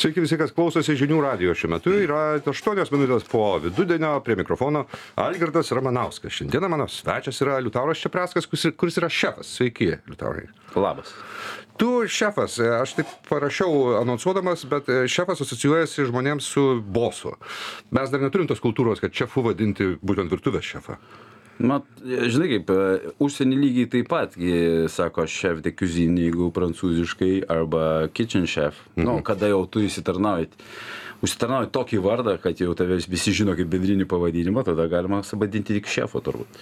Sveiki visi, kas klausosi žinių radijo šiuo metu. Yra 8 minutės po vidudienio, prie mikrofono Algirdas Ramanauskas. Šiandieną mano svečias yra Liutauras Čeprackas, kuris yra šefas. Sveiki, Liutaurai. Labas. Tu šefas, aš taip parašiau anonsuodamas, bet šefas asocijuojasi žmonėms su bosu. Mes dar neturim tos kultūros, kad šefu vadinti būtent virtuvės šefą. Žinai kaip, užsienį lygiai taip pat, sako chef de cuisine, jeigu prancūziškai, arba kitchen chef. Kada jau tu užsitarnauji tokį vardą, kad jau tavęs visi žino kaip bendrinį pavadinimą, tada galima vadinti tik šefo turbūt.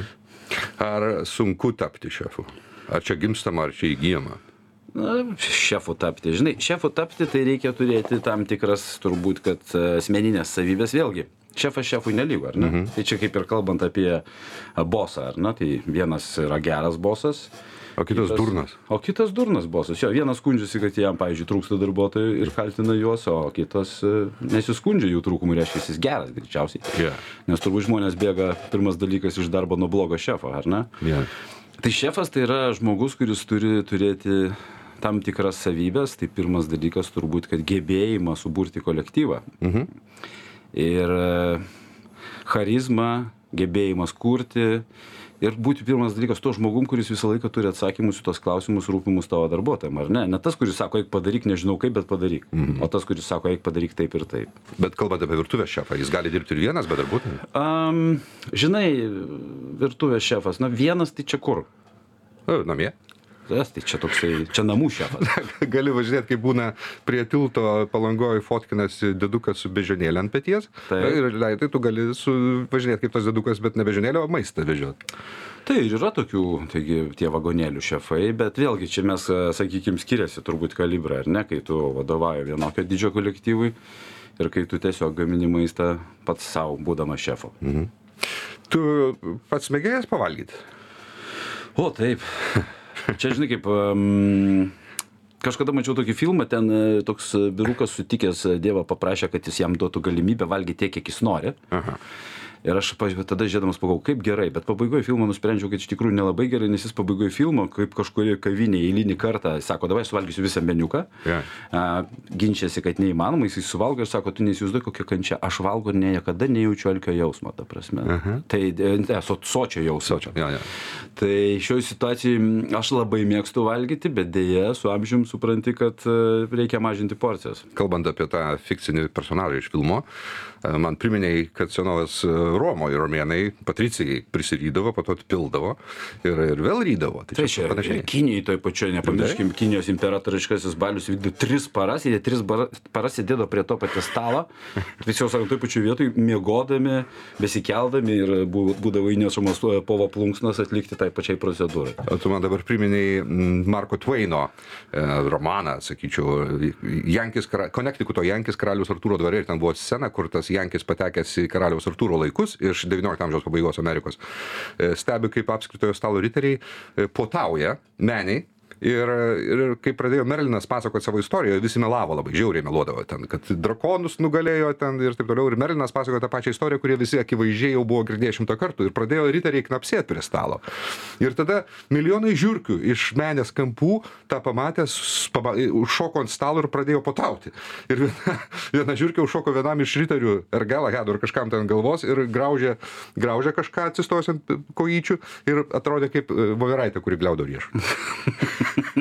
Ar sunku tapti šefu? Ar čia gimstama, ar čia įgyjama? Šefu tapti. Žinai, šefu tapti tai reikia turėti tam tikras turbūt, kad asmeninės savybės vėlgi. Šefas šefui nelygu, ar ne? Tai čia kaip ir kalbant apie bosą, ar ne? Tai vienas yra geras bosas. O kitas durnas. O kitas durnas bosas. Jo, vienas skundžiasi, kad jam, pavyzdžiui, trūksta darbuotojų ir kaltina juos, o kitas nesiskundžia jų trūkumų, reiškia, jis geras greičiausiai. Yeah. Nes turbūt žmonės bėga pirmas dalykas iš darbo nuo blogo šefo, ar ne? Yeah. Tai šefas tai yra žmogus, kuris turi turėti tam tikras savybės. Tai pirmas dalykas turbūt, kad gebėjimą suburti kolektyvą. Ir charizma, gebėjimas kurti ir būti pirmas dalykas to žmogum, kuris visą laiką turi atsakymus į tos klausimus rūpimus tavo darbuotojam, ar ne? Ne tas, kuris sako, eik padaryk, nežinau kaip, bet padaryk. O tas, kuris sako, eik padaryk taip ir taip. Bet kalbant apie virtuvės šefą, jis gali dirbti ir vienas, be darbuotojų? Žinai, virtuvės šefas, vienas tai čia kur? Namie. Tai čia toksai, čia namų šefas. Gali važinėti, kai būna prie tilto Palangoj fotkinasi dedukas su bežionėlė ant peties. Ir tai tu gali važinėti kaip tas dedukas, bet ne bežionėlė, o maistą vežioti. Tai ir yra tokių, taigi, tie vagonėlių šefai, bet vėlgi čia mes, sakykime, skiriasi turbūt kalibrai, ar ne, kai tu vadovauji vienokio didžio kolektyvui ir kai tu tiesiog gamini maistą pats savo, būdamas šefu. Tu pats mėgėjas pavalgyti? O, taip. Čia, žinai, kaip kažkada mačiau tokį filmą, ten toks vyrukas sutikęs Dievą paprašė, kad jis jam duotų galimybę valgyti tiek, kiek jis nori. Ir aš tada žiūrėdamas pagalvojau, kaip gerai, bet pabaigoje filmo nusprendžiau, kad iš tikrųjų nelabai gerai, nes jis pabaigoje filmo, kaip kažkurie kavinė eilinį kartą, sako, davai suvalgysiu visą meniuką, ginčiasi, kad neįmanoma, jis suvalgo ir sako, tu neįsivaizduoji, kokia kančia, aš valgo ir niekada nejaučiu alkio jausmo, ta prasme. Tai sočio jausmo. Tai šioje situacijoje aš labai mėgstu valgyti, bet dėja su amžium supranti, kad reikia mažinti porcijas. Kalbant apie tą fikcinį personažą iš filmo, man priminėjai, kad senovės Romoje romėnai patricijai prisirydavo, po to atpildavo ir vėl rydavo. Tai čia Kinijai toj pačioj, nepamirškim, Kinijos imperatoriškasis balius vykdo 3 paras, jie 3 paras sėdėdo prie to paties stalo, visi jau sako, toj pačioj vietoj, miegodami, besikeldami ir būdavo įnešamas povo plunksnas atlikti tai pačiai procedūrai. Tu man dabar priminėjai Marko Twaino romaną, sakyčiau, Konektikuto Jankis karaliaus Artūro dvare ir ten buvo scena, kur tas Jankis patekęs į karaliaus Artūro laikus iš 19 amžiaus pabaigos Amerikos. Stebi, kaip apskritojo stalo riteriai puotauja meniai. Ir kai pradėjo Merlinas pasakoti savo istoriją, visi melavo labai, žiauriai meluodavo ten, kad drakonus nugalėjo ten ir taip toliau. Ir Merlinas pasakojo tą pačią istoriją, kurie visi akivaizdžiai jau buvo girdėję 100 kartų. Ir pradėjo riteriai knapsėti prie stalo. Ir tada milijonai žiurkių iš menės kampų tą pamatęs, užšoko ant stalo ir pradėjo potauti. Ir viena žiurkė užšoko vienam iš riterių, ar Galahado, ar kažkam ten galvos, ir graužė kažką atsistojus ant kojyčių ir atrodė kaip voveraitė, kuri gliaudo riešų.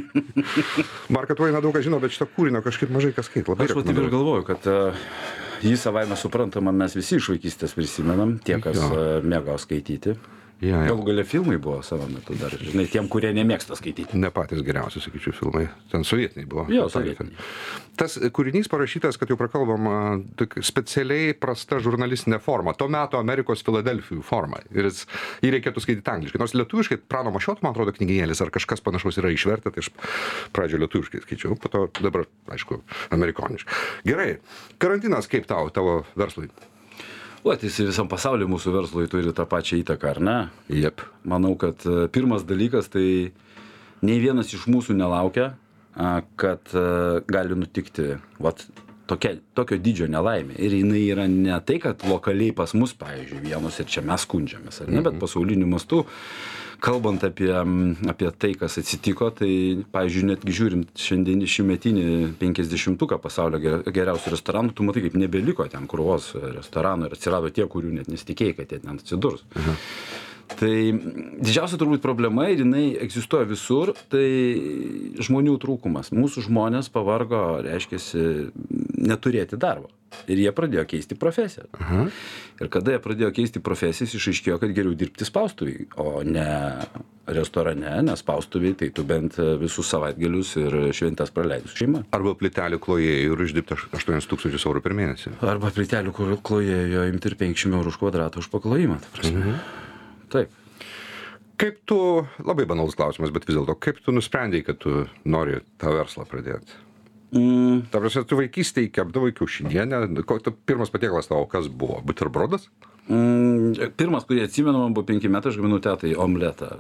Marką Tvainą daug ką žino, bet šitą kūrinio kažkaip mažai kas skaito. Aš taip ir galvoju, kad jį savaime suprantama mes visi iš vaikystės prisimenam, tie, kas mėgavo skaityti. Galų gale filmai buvo savo metu dar, žinai, tiem, kurie nemėgsta skaityti. Ne patys geriausi, sakyčiau, filmai. Ten sovietiniai buvo. Jo, sovietiniai. Tas kūrinys parašytas, kad jau prakalbam, specialiai prasta žurnalistinė forma. To meto Amerikos Filadelfijų forma. Ir jį reikėtų skaityti angliškai. Nors lietuviškai Prano Mašioto, man atrodo, knygynėlis ar kažkas panašaus yra išvertę, tai aš pradžio lietuviškai skaičiau, po to dabar, aišku, amerikoniškai. Gerai. Karantinas kaip tavo verslui? Jis visam pasauliu mūsų verslui turi tą pačią įtaką, ar ne? Jep. Manau, kad pirmas dalykas, tai nei vienas iš mūsų nelaukia, kad gali nutikti tokio dydžio nelaimė. Ir jinai yra ne tai, kad lokaliai pas mus, pavyzdžiui, vienos ir čia mes skundžiamės, ar ne, bet pasauliniu mastu kalbant apie tai, kas atsitiko, tai, pavyzdžiui, netgi žiūrint šiandien šiųmetinį 50-uką pasaulio geriausių restoranų, tu matai, kaip nebeliko ten krūvos restoranų ir atsirado tie, kurių net nesitikėjai, kad jie ten atsidurs. Tai didžiausia turbūt problema ir jinai egzistuoja visur, tai žmonių trūkumas. Mūsų žmonės pavargo, reiškiasi, neturėti darbo. Ir jie pradėjo keisti profesiją. Ir kada jie pradėjo keisti profesijas, išaiškėjo, kad geriau dirbti spaustuviai, o ne restorane, nes spaustuviai, tai tu bent visus savaitgalius ir šventes praleidus šeima. Arba plytelių klojėjų ir uždirbti 8 000 eurų per mėnesį. Arba plytelių klojėjo imti ir 500 eurų už kvadratą už paklojimą. Taip. Kaip tu, labai banalus klausimas, bet vis dėlto, kaip tu nusprendėjai, kad tu nori tą verslą pradėti? Ta prasme, tu vaikystėje kepdavai kiaušinienę, pirmas patiekalas tavo kas buvo? Buterbrodas? Pirmas, kurį atsimenu, man buvo 5 metai, aš gaminau tetai omletą.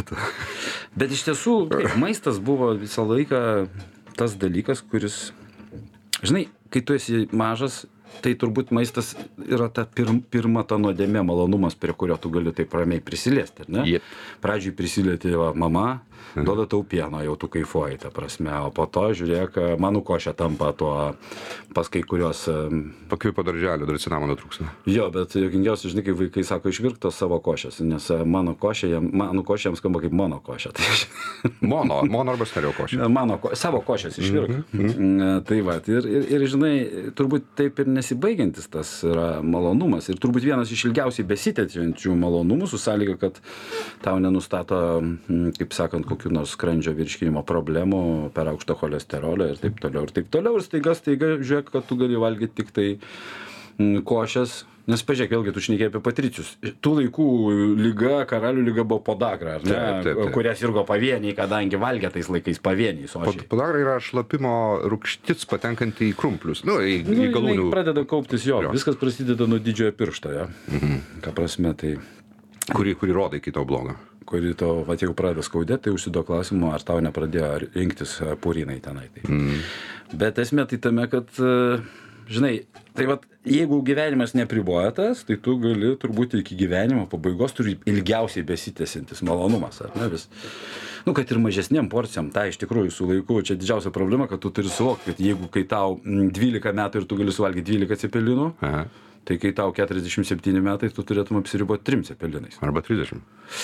Bet iš tiesų, maistas buvo visą laiką tas dalykas, kuris, žinai, kai tu esi mažas, tai turbūt maistas yra ta pirma ta nuodėmė, malonumas, prie kurio tu gali taip ramiai prisiliesti, ar ne? Yep. Pradžiui prisilieti mama, duoda tau pieno, jau tu kaifuoji, ta prasme, o po to, žiūrėk, mano košė tampa tuo pas kai kurios... Pakvipo darželio, dar cinamono trūksta. Jo, bet juokingiausia, žinai, kai vaikai sako, išvirk tos savo košės, nes mano košė jam skamba kaip mono košė. Mono arba stereo košė. Savo košės išvirk. Tai va, ir žinai, turbūt taip ir nesibaigiantis tas yra malonumas. Ir turbūt vienas iš ilgiausiai besitęsiančių malonumų su sąlyga, kad tau nenustato, kaip sakant, kokių nors skrandžio virškinimo problemų per aukštą cholesterolio ir taip toliau. Ir staiga, žiūrėk, kad tu gali valgyti tik tai košės. Nes pažiūrėk, vėlgi tu šnekėjai apie patricius. Tų laikų lyga, karalių lyga buvo podagra, ar ne? Taip. Kurie sirgo pavieniai, kadangi valgė tais laikais pavieniai sočiai. Podagra yra šlapimo rūgštis patenkanti į krumplius, į galūnių. Pradeda kauptis viskas prasideda nuo didžiojo piršto, Ką prasme, tai... Kurį rodai kito blogą. Kurį to, jeigu pradeda skaudėti, tai užsiduok klausimą, ar tau nepradėjo rinktis purinai tenai. Bet esmė tai tame, kad, žinai, tai jeigu gyvenimas nepriboja tas, tai tu gali turbūt iki gyvenimo pabaigos turi ilgiausiai besitęsiantis malonumas, ar ne vis. Kad ir mažesnėm porcijom, tai iš tikrųjų su laiku, čia didžiausia problema, kad tu turi suvokti, kad jeigu kai tau 12 metų ir tu gali suvalgyti 12 cepelinų, tai kai tau 47 metai, tu turėtum apsiriboti 3 cepelinais. Arba 30.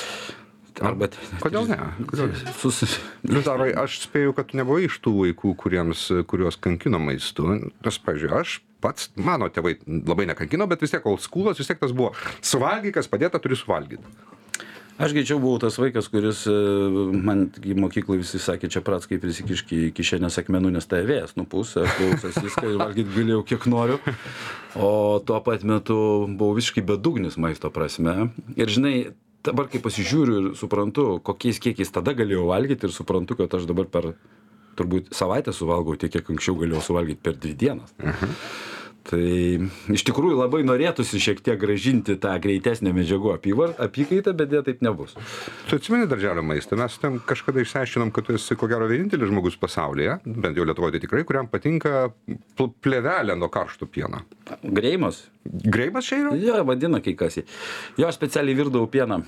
Kodėl ne? Liutaurai, aš spėju, kad tu nebuvai iš tų vaikų, kuriuos kankino maistu. Nes, pavyzdžiui, aš pats, mano tėvai labai nekankino, bet vis tiek old schoolas, vis tiek tas buvo suvalgy, kas padėta, turi suvalgyti. Aš greičiau buvau tas vaikas, kuris man mokyklai visi sakė, čia prats, kaip prisikiški į kišenės akmenų, nes tai vėjas nupūs, aš klausęs viską ir valgyti galėjau kiek noriu. O tuo pat metu buvau visiškai bedugnis maisto prasme. Ir žinai, dabar kai pasižiūriu ir suprantu, kokiais kiekiais tada galėjau valgyti ir suprantu, kad aš dabar per turbūt savaitę suvalgau tiek, kiek anksčiau galėjau suvalgyti per 2 dienas. Tai iš tikrųjų labai norėtųsi šiek tiek grąžinti tą greitesnę medžiagų apykaitą, bet jie taip nebus. Tu atsimeni darželio maistą? Mes ten kažkada išsiaiškinom, kad tu esi ko gero vienintelis žmogus pasaulyje, bent jau Lietuvoje tai tikrai, kuriam patinka plėvelė nuo karšto pieno. Greimas? Greimas čia yra? Jo, vadina kai kas jį. Jo, aš specialiai virdavau pieną.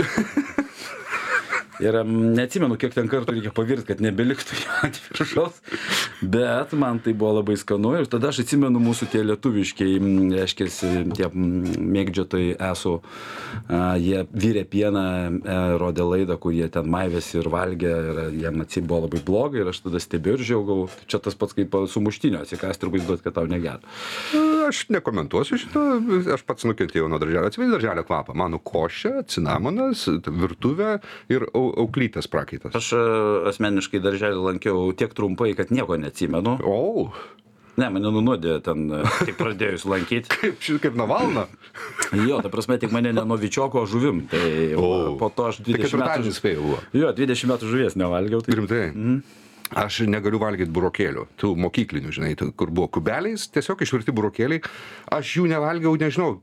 Ir neatsimenu, kiek ten kartų reikia pavirti, kad nebeliktų jo ant viršaus, bet man tai buvo labai skanu ir tada aš atsimenu mūsų tie lietuviškiai, reiškiasi, tie mėgdžiotojai esų, jie virė pieną, rodė laidą, kur jie ten maivėsi ir valgė ir jiem atsib buvo labai blogai ir aš tada stebėjau ir žiaugau, čia tas pats kaip sumuštinio atsikąsti ir vaizduoti, kad tau negera. Aš nekomentuosiu šito, aš pats nukentėjau nuo darželio, atsimeni darželio kvapą, mano košė, cinamonas, virtuvė ir auklytės prakaitas. Aš asmeniškai darželį lankiau tiek trumpai, kad nieko neatsimenu. Ne, mane nunuodė ten, tik pradėjus lankyti. Kaip Navalną? Jo, ta prasme, tik mane ne nuo vičioko, o žuvim. Tai po to aš 20 metų... Jo, 20 metų žuvies nevalgiau. Tai... Rimtai? Aš negaliu valgyti burokėlių, tų mokyklinių, žinai, kur buvo kubeliais, tiesiog išvirti burokėliai. Aš jų nevalgiau, nežinau,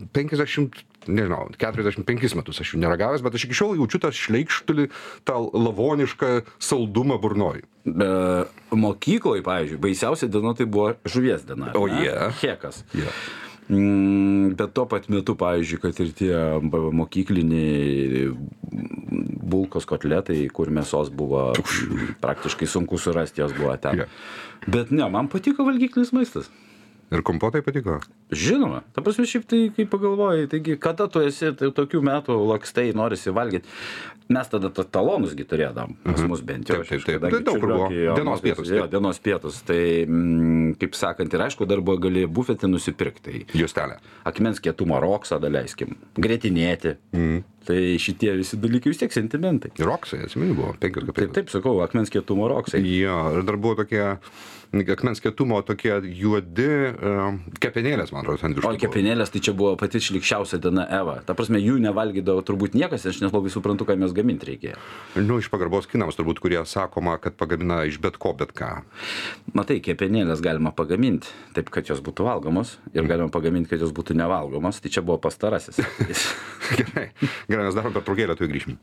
45 metus aš jų neragavęs, bet aš iki šiol jaučiu tą šleikštulį, tą lavonišką saldumą burnoj. Mokykloje, pavyzdžiui, baisiausia diena tai buvo žuvies diena. O jie? Hekas. Bet tuo pat metu, pavyzdžiui, kad ir tie mokykliniai bulkos kotletai, kur mėsos buvo praktiškai sunku surasti, jos buvo ten. Bet ne, man patiko valgyklinis maistas. Ir kompotai patiko? Žinoma. Ta prasme, šiaip tai, kai pagalvoji, taigi, kada tu esi tokių metų lakstai, norisi valgyti. Mes tada talonusgi turėdam, pas mus bent jau. Taip. Daug kur buvo. Dienos pietus. Jo, dienos pietus. Tai, kaip sakant, ir aišku, dar buvo gali bufetį nusipirkti. Justelė. Akmens kietumo roksą, daleiskim. Gretinėti. Tai šitie visi dalykai vis tiek sentimentai. Roksai, atsimeni, buvo 5 kapeikas. Taip, sakau, akmens kietumo roksai. Jo, ir dar buvo tokie akmens kietumo tokie juodi kepenėlės, man atrodo, ten viršų. O kepenėlės, tai čia buvo pati šlikščiausia diena Eva. Ta prasme, jų nevalgydavo turbūt niekas, aš nelabai suprantu, ką mes gaminti reikėjo. Nu, iš pagarbos kinams turbūt, kurie sakoma, kad pagamina iš bet ko, bet ką. Matai, kepenėlės galima pagaminti taip, kad jos būtų valgomos ir galima pagaminti, kad jos būtų nevalgomos. Tai čia buvo pastarasis. Gerai, mes darom pertraukėlę, tu grįžim.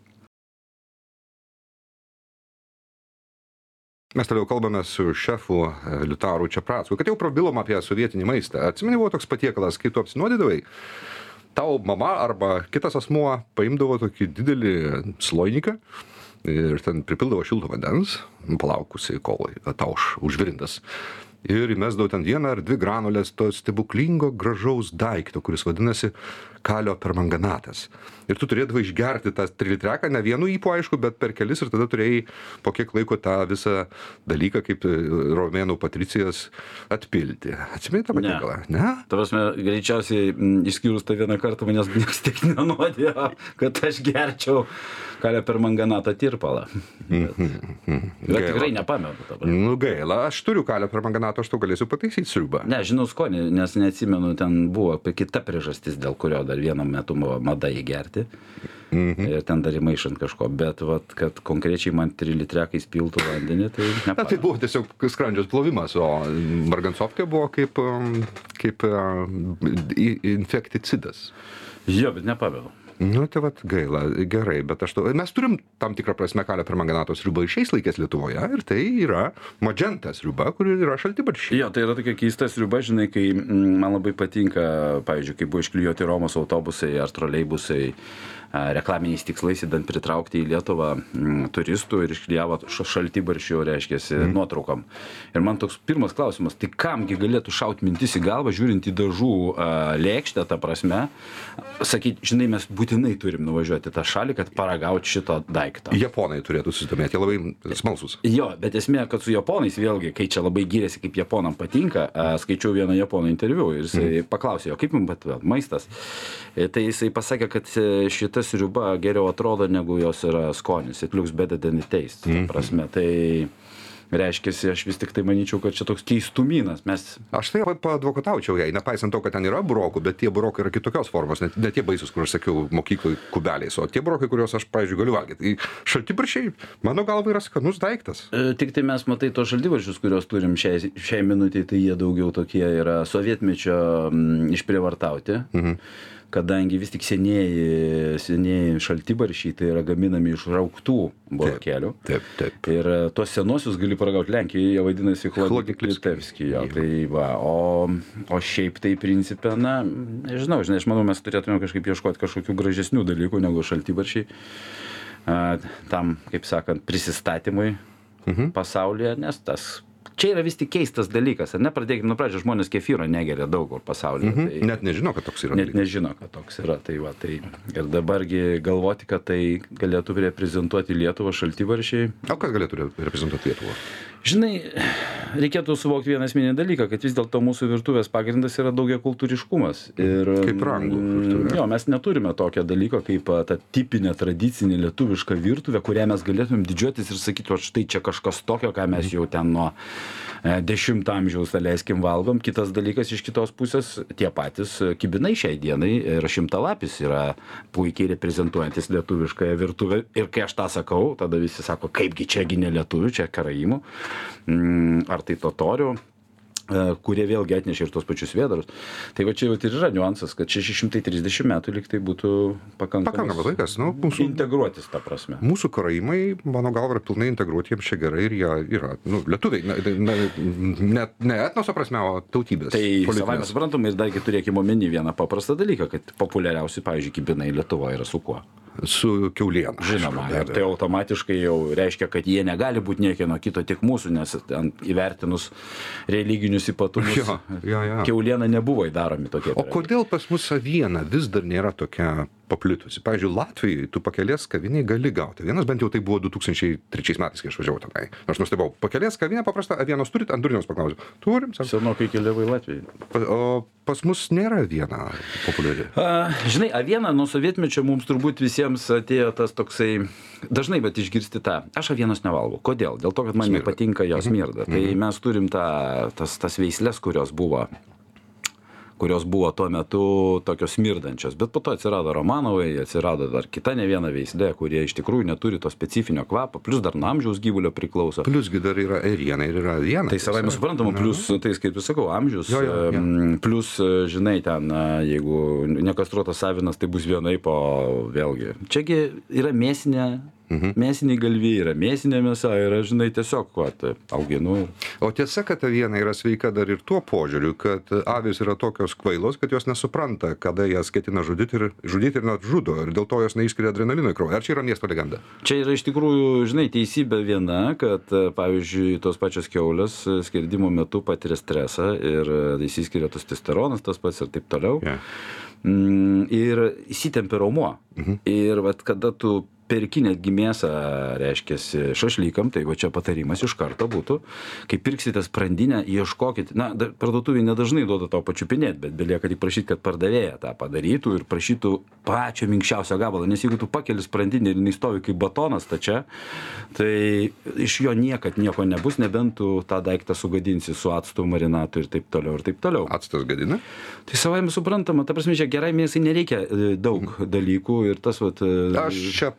Mes toliau kalbame su šefu Liutauru Čepracku, kad jau prabilom apie sovietinį maistą. Atsimeni, buvo toks patiekalas, kai tu apsinuodydavai, tau mama arba kitas asmuo paimdavo tokį didelį slojniką ir ten pripildavo šilto vandens, palaukusi, kol tauš užvirintas. Ir įmesdavo ten 1 ar 2 granulės to stebuklingo gražaus daikto, kuris vadinasi kalio permanganatas. Ir tu turėdavai išgerti tą 3 litreką, ne vienu ypu, aišku, bet per kelis, ir tada turėjai po kiek laiko tą visą dalyką, kaip romėnų patricijas, atpilti. Atsimeni tą patiekalą? Ne? Ta prasme, greičiausiai, išskyrus tą vieną kartą, manęs niekas tik nenuodėjo, kad aš gerčiau kalio permanganato tirpalą. Bet tikrai nepamenu. Nu gaila, aš turiu kalio permanganato, aš tau galėsiu pataisyti sriubą. Ne, žinau skonį, nes neatsimenu, ten buvo kita priežastis, dėl kurio dar vieną metu buvo mada įgerti. Ir ten dar įmaišant kažko, bet vat, kad konkrečiai man 3 litrekai spiltų vandenį, tai nepamenu. Na, tai buvo tiesiog skrandžio plovimas, o margansovkė buvo kaip infekticidas. Jo, bet nepamenu. Nu, tai vat gaila, gerai, bet mes turim tam tikrą prasme kalio permanganato sriubą ir šiais laikais Lietuvoje, ir tai yra magenta sriuba, kuri yra šaltibarščiai. Jo, tai yra tokia keista sriuba, žinai, kai man labai patinka, pavyzdžiui, kai buvo išklijuoti Romos autobusai ar troleibusai reklaminiais tikslais, įdant pritraukti į Lietuvą turistų ir išklijavo šaltibarščių, reiškiasi, nuotraukom. Ir man toks pirmas klausimas, tai kamgi galėtų šaut mintis į galvą, žiūrint į dažų lėkštę, ta prasme, sakyti, žinai, mes būtinai turim nuvažiuoti tą šalį, kad paragauti šito daikto. Japonai turėtų susidomėti, jie labai smalsus. Jo, bet esmė, kad su japonais vėlgi, kai čia labai gyrėsi, kaip japonam patinka, skaičiau vieną japono interviu ir jisai paklausė jo, kaip jums pat maistas. Tai jisai pasakė, kad šita sriuba geriau atrodo, negu jos yra skonis. It looks better than it tastes. Prasme, tai reiškiasi, aš vis tik tai manyčiau, kad čia toks keistumynas. Aš tai paadvokataučiau jai, nepaisant to, kad ten yra burokų, bet tie burokai yra kitokios formos, ne tie baisus, kur aš sakiau mokyklai kubeliais, o tie burokai, kuriuos aš, pavyzdžiui, galiu valgyti. Šaltibarščiai, mano galva, yra skanus daiktas. Tik tai mes, matai, tos šaltibarščius, kuriuos turim šiai minutį, tai jie daugiau tokie yra sovietmečio išprievartauti. Kadangi vis tik senieji šaltibarščiai tai yra gaminami iš rauktų burokėlių. Taip. Ir tuos senosius gali paragauti Lenkijoje, jie vadinasi Chlodnik-Listevski. Tai va, o šiaip tai principė, na, nežinau, aš manau, mes turėtume kažkaip ieškoti kažkokių gražesnių dalykų negu šaltibarščiai. Tam, kaip sakant, prisistatymui pasaulyje, nes tas čia yra vis tik keistas dalykas, ar ne? Pradėkime nuo pradžio, žmonės kefyro negeria daug kur pasaulyje. Tai net nežino, kad toks yra. Net nežino, kad toks yra. Tai va, tai ir dabargi galvoti, kad tai galėtų reprezentuoti Lietuvą šaltibarščiai. O kas galėtų reprezentuoti Lietuvą? Žinai, reikėtų suvokti vieną esminį dalyką, kad vis dėlto mūsų virtuvės pagrindas yra daugiakultūriškumas. Ir, kaip rangų virtuvė. Jo, mes neturime tokio dalyko kaip ta tipinė tradicinė lietuviška virtuvė, kurią mes galėtumėm didžiuotis ir sakyti, o štai čia kažkas tokio, ką mes jau ten nuo 10 amžiaus, leiskim, valgom. Kitas dalykas iš kitos pusės, tie patys kibinai šiai dienai ir šimtalapis yra puikiai reprezentuojantis lietuviškąją virtuvę. Ir kai aš tą sakau, tada visi sako, kaipgi čiagi ne lietuvių, čia karaimų, ar tai totorių. kurie vėlgi atnešė ir tos pačius vėdarus. Tai va čia jau ir yra niuansas, kad 630 metų lyg tai būtų Pakankamas laikas, nu, integruotis tą prasme. Mūsų karaimai, mano galva, yra pilnai integruoti, jiems čia gerai ir jie yra, nu, lietuviai, ne etnoso prasme, o tautybės. Tai savai suprantama ir dargi turėkime omeny vieną paprastą dalyką, kad populiariausi, pavyzdžiui, kibinai Lietuvoje yra su kuo? Su kiauliena. Žinoma, ir tai automatiškai jau reiškia, kad jie negali būti niekieno kito, tik mūsų, nes įvertinus religinius ypatumus, kiauliena nebuvo įdaromi tokie. O kodėl pas mus aviena vis dar nėra tokia paplitusi? Pavyzdžiui, Latvijai tu pakelės kaviniai gali gauti. Vienas bent jau tai buvo 2003 metais, kai aš važiavau tenai. Aš nustebau, pakelės kavinę paprasta, avienos turit, ant durniaus paklausiu. Turim, sako. Senokai keliavai Latvijai. O pas mus nėra aviena populiari. Žinai, aviena nuo sovietmečio mums turbūt visiems atėjo tas toksai, dažnai bet išgirsti tą, aš avienos nevalgau. Kodėl? Dėl to, kad man nepatinka jos smirda. Tai mes turim tas veislės, kurios buvo tuo metu tokios smirdančios. Bet po to atsirado Romanovai, atsirado dar kita ne viena veislė, kurie iš tikrųjų neturi to specifinio kvapo, plus dar nuo amžiaus gyvulio priklauso. Pliusgi dar yra ėriena ir yra aviena. Tai savai mes suprantama, plus, tai kaip jūs sakau, amžius, plus, žinai, ten, jeigu nekastruotas avinas, tai bus vienaip, o vėlgi. Čiagi yra mėsiniai galvijai, yra mėsinė mėsa, yra, žinai, tiesiog, auginu. O tiesa, kad aviena yra sveika dar ir tuo požiūriu, kad avys yra tokios kvailos, kad jos nesupranta, kada jas ketina žudyti ir net žudo, ir dėl to jos neišskiria adrenalino į kraują. Ar čia yra miesto legenda? Čia yra iš tikrųjų, žinai, teisybė viena, kad, pavyzdžiui, tos pačios kiaulės skerdimo metu patiria stresą ir įsiskiria testosteronas tas pats ir taip toliau. Ir įsitempia raumuo. Ir vat, kada tu perki netgi mėsą, reiškiasi, šašlykam, tai va čia patarimas iš karto būtų, kai pirksite sprandinę, ieškokit, parduotuvė nedažnai duoda tau pačiupinėti, bet belieka tik prašyti, kad pardavėja tą padarytų ir prašytų pačio minkščiausio gabalo, nes jeigu tu pakeli sprandinę ir jinai stovi kaip batonas tačia, tai iš jo niekad nieko nebus, nebent tu tą daiktą sugadinsi su actu, marinatu ir taip toliau ir taip toliau. Actas gadina? Tai savaime suprantama, ta prasme, čia gerai mėsai nereikia daug dalykų ir tas vat... Aš čia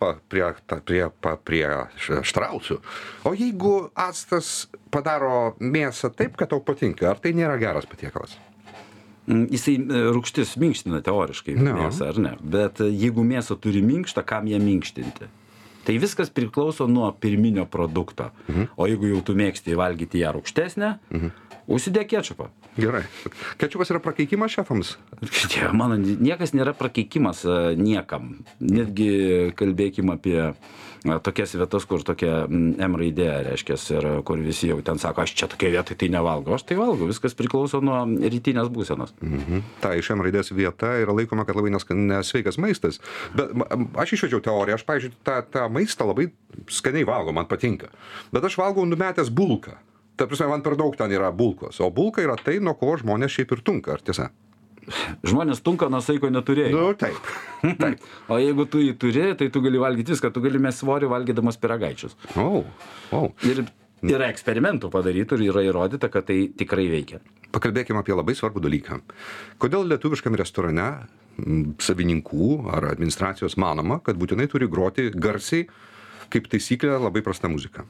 prie štrausių. O jeigu actas padaro mėsą taip, kad tau patinka, ar tai nėra geras patiekalas? Jisai rūgštis minkština teoriškai mėsą, ar ne? Bet jeigu mėsą turi minkštą, kam ją minkštinti? Tai viskas priklauso nuo pirminio produkto. O jeigu jau tu mėgsti valgyti ją rūgštesnę, užsidėk kečupą. Gerai. Kečupas yra prakeikimas šefams? Mano, niekas nėra prakeikimas niekam. Netgi kalbėkim apie tokias vietas, kur tokia M raidė, reiškia, ir kur visi jau ten sako, aš čia tokia vieta, tai nevalgau. Aš tai valgau, viskas priklauso nuo rytinės būsenos. Ta iš M raidės vieta yra laikoma, kad labai nesveikas maistas. Bet aš išvedžiau teoriją, aš, pavyzdžiui, tą maistą labai skaniai valgau, man patinka. Bet aš valgau numetęs bulką. Ta prasme, man per daug ten yra bulkos. O bulka yra tai, nuo ko žmonės šiaip ir tunka, ar tiesa? Žmonės tunka, nuo saiko neturėjo. Nu, taip. O jeigu tu jį turi, tai tu gali valgyti viską, tu gali mest svorį valgydamas pyragaičius. Ir yra eksperimentų padarytų ir yra įrodyta, kad tai tikrai veikia. Pakalbėkime apie labai svarbų dalyką. Kodėl lietuviškam restorane savininkų ar administracijos manoma, kad būtinai turi groti garsiai, kaip taisyklė, labai prasta muzika?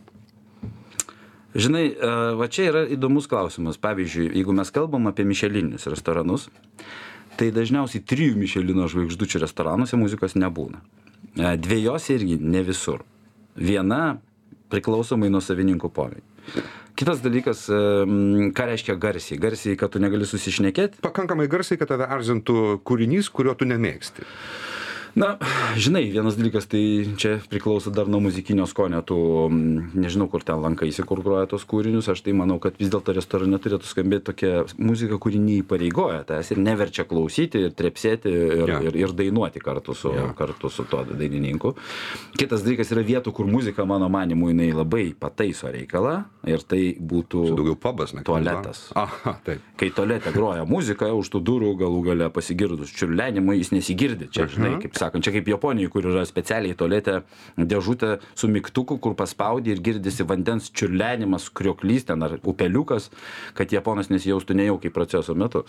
Žinai, va čia yra įdomus klausimas. Pavyzdžiui, jeigu mes kalbam apie mišelininius restoranus, tai dažniausiai 3 mišelino žvaigždučių restoranuose muzikos nebūna. 2 irgi ne visur. Viena priklausomai nuo savininkų pomėgių. Kitas dalykas, ką reiškia garsiai? Garsiai, kad tu negali susišnekėti? Pakankamai garsiai, kad tave erzintų kūrinys, kurio tu nemėgsti. Na, žinai, vienas dalykas, tai čia priklauso dar nuo muzikinio skonio, tu nežinau, kur ten lankaisi, kur groja tos kūrinius, aš tai manau, kad vis dėlto restorane turėtų skambėti tokia muzika, kuri neįpareigoja tavęs ir neverčia klausyti, ir trepsėti, ir dainuoti kartu su tuo dainininku. Kitas dalykas yra vietų, kur muzika, mano manimu, jinai labai pataiso reikalą ir tai būtų daugiau pubas, tualetas. Aha, taip. Kai tualete groja muzika, už tų durų galų gale pasigirdus čiurlenimui, jis nesigirdi. Čia, žinai, kaip sakant, čia kaip Japonijai, kur yra specialiai tualete dėžutė su mygtuku, kur paspaudi ir girdisi vandens čiurlenimas, krioklys ten ar upeliukas, kad japonas nesijaustų nejaukiai proceso metu.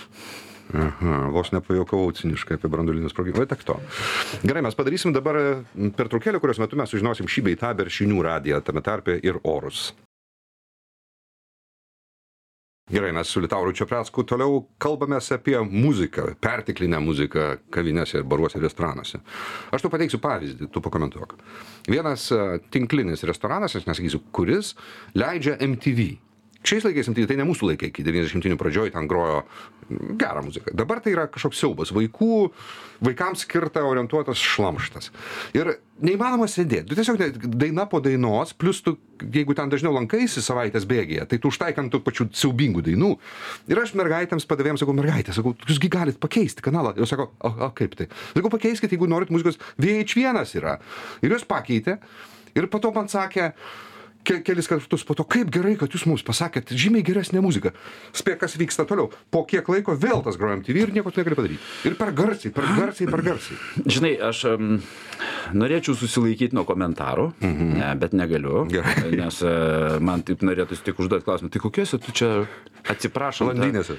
Vos nepajuokavau ciniškai apie branduolinius sprogimus. Tiek to. Gerai, mes padarysim dabar pertraukėlę, kurios metu mes sužinosim šį bei tą per žinių radiją, tame tarpe ir orus. Gerai, mes su Liutauru Čepracku toliau kalbamės apie muziką, perteklinę muziką kavinėse ir baruose ir restoranuose. Aš tau pateiksiu pavyzdį, tu pakomentuok. Vienas tinklinis restoranas, aš nesakysiu kuris, leidžia MTV. Šiais laikais MTV, tai ne mūsų laikai, kai 90-ųjų pradžioj ten grojo gerą muziką. Dabar tai yra kažkoks siaubas, vaikams skirta orientuotas šlamštas. Ir neįmanoma sėdėti. Tu tiesiog daina po dainos, plus tu, jeigu ten dažniau lankaisi savaitės bėgėje, tai tu užtaikant tų pačių siaubingų dainų. Ir aš mergaitėms padavėjams sakau, jūsgi galit pakeisti kanalą. Ir sako, o kaip tai? Sakau, pakeiskite, jeigu norit muzikos, VH1 yra. Ir jūs pakeitė. Ir po to man sakė, kelis kartus po to, kaip gerai, kad jūs mums pasakėt, žymiai geresnė muzika. Spėk, kas vyksta toliau. Po kiek laiko vėl tas groja MTV ir nieko tu negali padaryti. Ir per garsiai. Žinai, aš norėčiau susilaikyti nuo komentarų, bet negaliu, Gerai. nes man taip norėtųsi tik užduoti klausimą. Tai kokiuose tu čia, atsiprašau, Landynėse.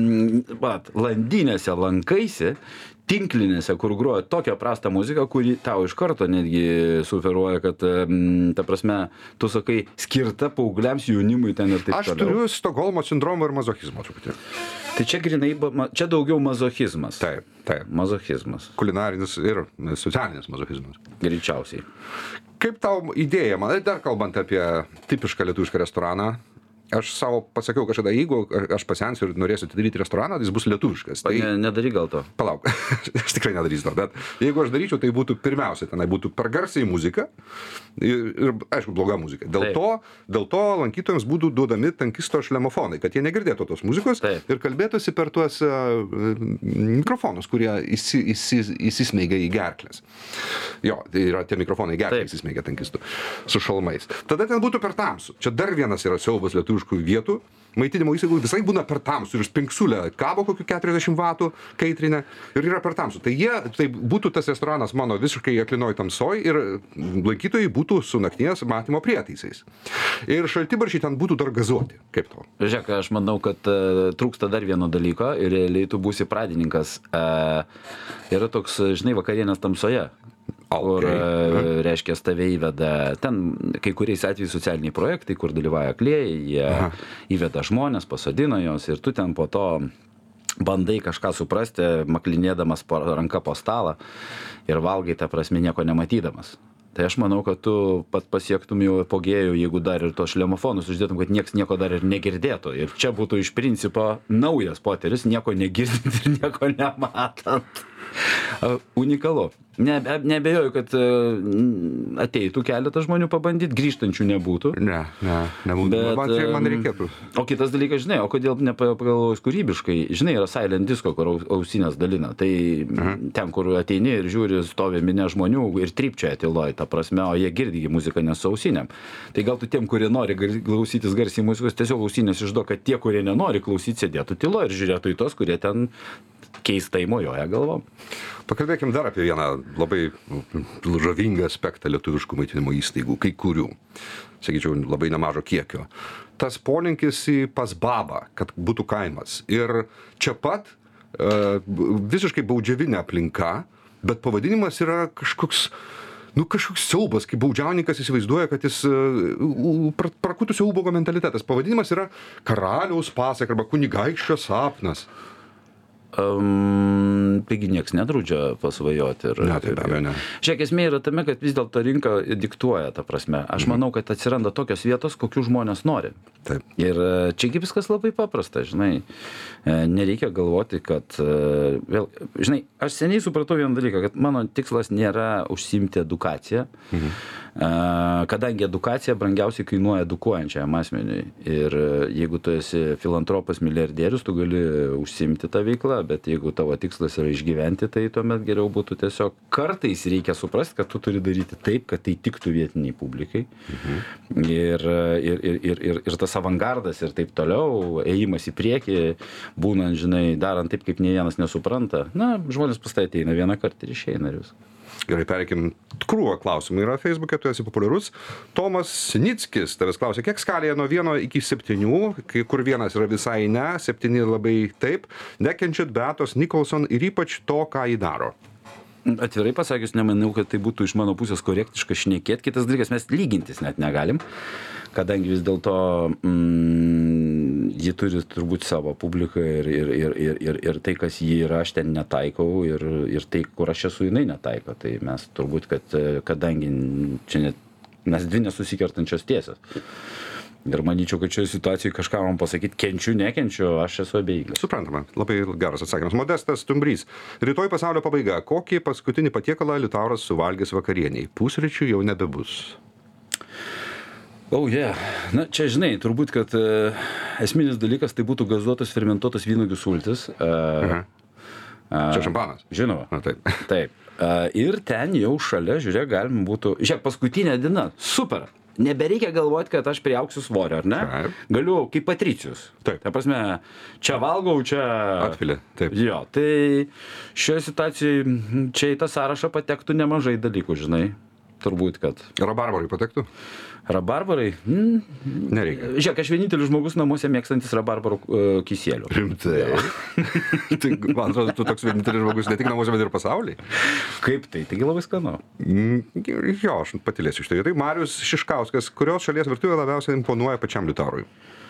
Landynėse lankaisi, tinklinėse, kur groja tokią prastą muziką, kuri tau iš karto netgi suferuoja, kad, ta prasme, tu sakai, skirta paaugliams, jaunimui ten ir taip Aš toliau. turiu Stokholmo sindromą ir mazochizmą truputį. Tai čia grinai, čia daugiau mazochizmas. Taip. Mazochizmas. Kulinarinis ir socialinis mazochizmas. Greičiausiai. Kaip tau idėja, man dar kalbant apie tipišką lietuvišką restoraną, aš savo pasakiau kažkada, jeigu aš pasensiu ir norėsiu atidaryti restoraną, jis bus lietuviškas. Tai Nedaryk gal to. palauk, aš tikrai nedarysiu to, bet jeigu aš daryčiau, tai būtų pirmiausia, tenai būtų per garsiai muzika ir aišku, bloga muzika. Dėl to lankytojams būtų duodami tankisto šlemofonai, kad jie negirdėtų tos muzikos ir kalbėtųsi per tuos mikrofonus, kurie įsismeigia į gerklės. Jo, tai yra tie mikrofonai gerklės įsismeigia tankistų su šalmais. Tada ten būtų per tamsu. Čia dar vienas yra siaubas lietuviškų vietų. Maitinimo įstaigų visai būna per tamsu ir spinksulė kabo kokių 40 vatų kaitrinę ir yra per tamsu. Tai būtų tas restoranas mano visiškai aklinoj tamsoj ir lankytojai būtų su naktinės matymo prietaisais. Ir šaltibarščiai ten būtų dar gazuoti. Kaip to? Žiūrėk, aš manau, kad trūksta dar vieno dalyko ir realiai tu būsi pradininkas. Yra toks, žinai, vakarienės tamsoje. Kur, reiškia, tave įveda ten kai kuriais atvejais socialiniai projektai, kur dalyvauja aklieji, jie įveda žmonės, pasodina jos ir tu ten po to bandai kažką suprasti, maklinėdamas ranką po stalą ir valgai, ta prasme, nieko nematydamas. Tai aš manau, kad tu pat pasiektum jau apogėjų, jeigu dar ir tos šlemofonus uždėtum, kad nieks nieko dar ir negirdėtų. Ir čia būtų iš principo naujas poteris, nieko negirdint ir nieko nematant. Unikalu. Neabejoju, kad ateitų keletas žmonių pabandyti, grįžtančių nebūtų. Nebūtų. Man reikėtų. O kitas dalykas, žinai, o kodėl nepagalvojus kūrybiškai, žinai, yra silent disco, kur ausinės dalina. Tai ten, kur ateini ir žiūri, stovi minė žmonių ir trypčioja tyloj, ta prasme, o jie girdi muziką ne su ausinėm. Tai gal tu tiem, kurie nori klausytis garsiai muzikos, tiesiog ausinės išduok, kad tie, kurie nenori klausytis, sėdėtų tyloj ir žiūrėtų į tos, kurie ten keistai mojoja galvom. Pakalbėkim dar apie vieną labai žavingą aspektą lietuviškų maitinimo įstaigų, kai kurių, sakyčiau, labai nemažo kiekio. Tas polinkis į pas babą, kad būtų kaimas. Ir čia pat visiškai baudžiavinė aplinka, bet pavadinimas yra kažkoks siaubas, kai baudžiauninkas įsivaizduoja, kad jis prakutusio ubogo mentalitetas. Pavadinimas yra karaliaus pasaka arba kunigaikščio sapnas. Taigi nieks nedraudžia pasvajoti. Žiūrėk, esmė yra tame, kad vis dėlto rinka diktuoja, ta prasme. Aš manau, kad atsiranda tokios vietos, kokių žmonės nori. Taip. Ir čiagi viskas labai paprasta, žinai. Nereikia galvoti, kad vėl, žinai, aš seniai supratau vieną dalyką, kad mano tikslas nėra užsiimti edukaciją, kadangi edukacija brangiausiai kainuoja edukuojančiam asmeniui. Ir jeigu tu esi filantropas, milijardierius, tu gali užsiimti tą veiklą, bet jeigu tavo tikslas yra išgyventi, tai tuomet geriau būtų tiesiog kartais reikia suprasti, kad tu turi daryti taip, kad tai tiktų vietiniai publikai. Ir tas avangardas ir taip toliau, ėjimas į priekį, būnant, žinai, darant taip, kaip nei vienas nesupranta. Žmonės pas tai ateina vieną kartą ir išeina ir viskas. Gerai, pereikim, krūva klausimų yra Facebook'e, tu esi populiarus. Tomas Sinickis tavęs klausia, kiek skalėje nuo 1 iki 7, kur 1 yra visai ne, 7 labai taip, nekenčiat Beatos Nicholson ir ypač to, ką jį daro? Atvirai pasakius, nemanau, kad tai būtų iš mano pusės korektiška šnekėti. Kitas dalykas, mes lygintis net negalim, kadangi vis dėlto ji turi turbūt savo publiką ir tai, kas ji yra, aš ten netaikau ir tai, kur aš esu, jinai netaiko. Tai mes turbūt, kad kadangi čia net mes dvi nesusikertančios tiesas. Ir manyčiau, kad šioje situacijoje kažką man pasakyti, kenčiu, nekenčiu, aš esu abejingas. Suprantama, labai geras atsakymas. Modestas Stumbrys. Rytoj pasaulio pabaiga. Kokį paskutinį patiekalą Liutauras suvalgys vakarieniai? Pusryčių jau nebebus. Na, čia žinai, turbūt, kad esminis dalykas tai būtų gazuotas fermentuotas vynuogių sultis. Čia šampanas. Žinoma. Na, taip. Taip. Ir ten jau šalia, žiūrėk, galima būtų... Žiūrėk, paskutinė diena. Super. Nebereikia galvoti, kad aš priauksiu svorio, ar ne? Taip. Galiu kaip Patricijus. Taip. Ta prasme, čia valgau, čia... Atfilė. Taip. Jo, tai šioje situacijoje čia į tą sąrašą patektų nemažai dalykų, žinai. Turbūt, kad... Rabarbarai patektų? Rabarbarai? Nereikia. Žiūrėk, aš vienintelis žmogus namuose mėgstantis rabarbarų kisielių. Rimtai. Tai, man atrodo, tu toks vienintelis žmogus ne tik namuose, bet ir pasaulyje. Kaip tai? Taigi labai skanu. Jo, aš patylėsiu iš tai. Tai Marius Šiškauskas, kurios šalies virtuvė labiausiai imponuoja pačiam Liutaurui?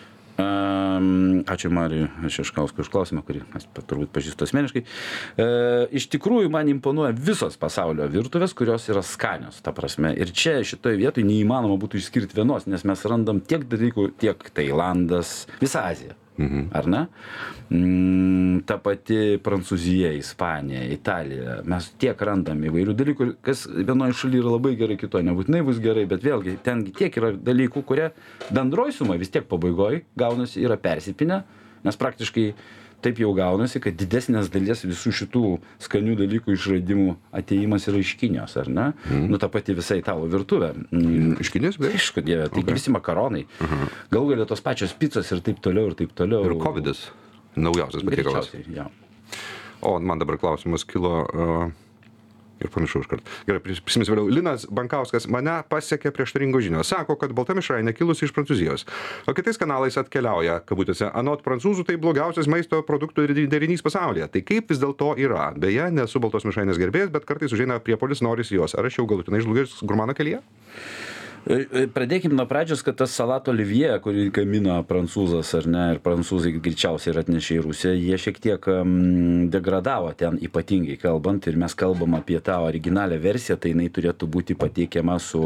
Ačiū Marijui Šiškauskui už klausimą, kurį aš turbūt pažįstu asmeniškai. Iš tikrųjų, man imponuoja visos pasaulio virtuvės, kurios yra skanios, ta prasme. Ir čia šitoje vietoje neįmanoma būtų išskirti vienos, nes mes randam tiek dalykų, tiek Tailandas, visa Azija. Ar ne? Ta pati Prancūzija, Ispanija, Italija. Mes tiek randam įvairių dalykų, kas vienoje šalyje yra labai gerai, kitoje nebūtinai bus gerai, bet vėlgi ten tiek yra dalykų, kurie bendroj sumai vis tiek pabaigoj gaunasi yra persipinę, nes praktiškai taip jau gaunasi, kad didesnės dalies visų šitų skanių dalykų išradimų atėjimas yra iš Kinijos, ar ne? Nu, ta pati visa italų virtuvė. Iš Kinijos, bet? Aišku, dieve, taigi visi makaronai. Galų galia tos pačios picos ir taip toliau, ir taip toliau. Ir covidas. Naujausias patiekalas. Greičiausiai, jo. O, man dabar klausimas kilo... Ir pamiršau iškart. Gerai, prisiminsiu vėliau. Linas Bankauskas mane pasiekė prieštaringos žinios. Sako, kad balta mišrainė kilusi iš Prancūzijos. O kitais kanalais atkeliauja, kabutėse, anot prancūzų tai blogiausias maisto produktų derinys pasaulyje. Tai kaip vis dėlto yra? Beje, nesu baltos mišrainės gerbėjas, bet kartais užeina priepuolis, norisi jos. Ar aš jau galutinai žlugęs gurmano kelyje? Pradėkim nuo pradžios, kad tas salato olivier, kurį gamino prancūzas, ar ne, ir prancūzai greičiausiai ir atnešė į Rusiją, jie šiek tiek degradavo ten ypatingai kalbant, ir mes kalbam apie tą originalią versiją, tai jinai turėtų būti pateikiama su,